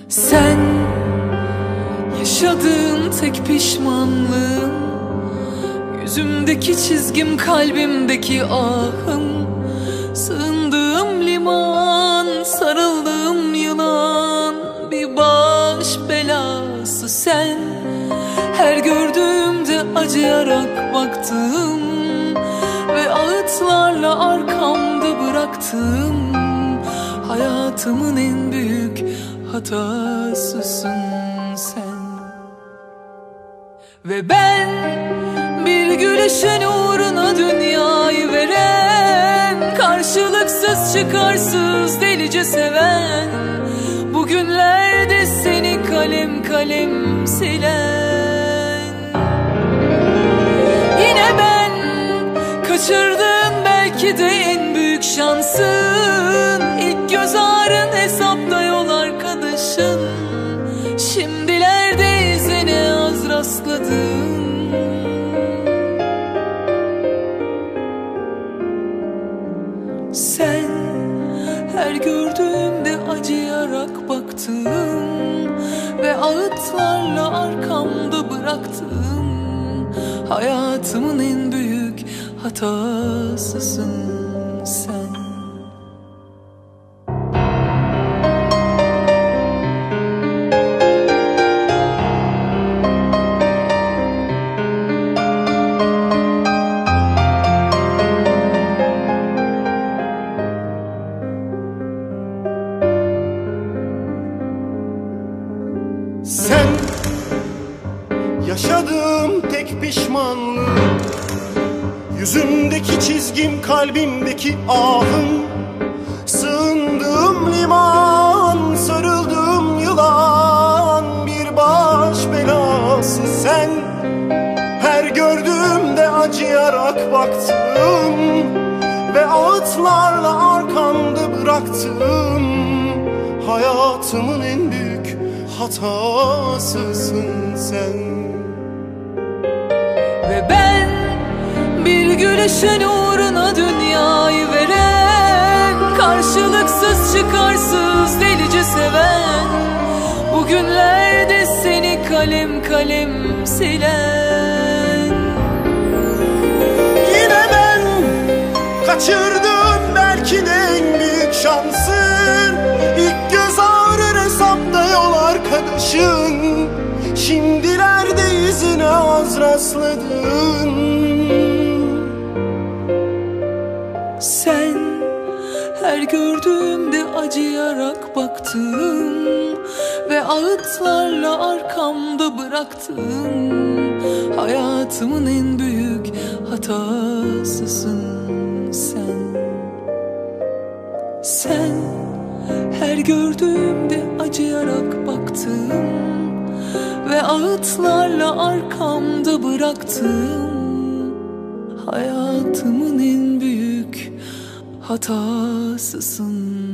Sen yaşadığın tek pişmanlığın, yüzümdeki çizgim, kalbimdeki ahım, sığındığım liman, sarıldığım yılan, bir baş belası sen. Her gördüğümde acıyarak baktım ve ağıtlarla arkamda bıraktım. Hayatımın en büyük hatasısın sen. Ve ben bir gülüşün uğruna dünyayı veren, karşılıksız çıkarsız delice seven, bugünlerde seni kalem kalem silen. Yine ben kaçırdığın belki de en büyük şansın, ilk göz ağrın, hesapta yol arkadaşın, şimdilerde izine az rastladım. Sen her gördüğümde acıyarak baktım ve ağıtlarla arkamda bıraktım. Hayatımın en büyük hatasısın sen. Sen yaşadığım tek pişmanlığım, yüzümdeki çizgim, kalbimdeki ahım, sığındığım liman, sarıldığım yılan, bir baş belası sen. Her gördüğümde acıyarak baktım ve ağıtlarla arkamda bıraktım. Hayatımın en büyük hatasısın sen. Ve ben bir gülüşün uğruna dünyayı veren, karşılıksız çıkarsız delice seven, bugünlerde seni kalem kalem silen. Yine ben kaçırdım belki de en büyük şansın, ilk göz ağrır, hesapta yol arkadaşın, şimdilerde izine az rastladın. Sen her gördüğümde acıyarak baktım ve ağıtlarla arkamda bıraktım. Hayatımın en büyük hatasısın sen. Sen her gördüğümde acıyarak baktım ve ağıtlarla arkamda bıraktım. Hayatımın en büyük hatasısın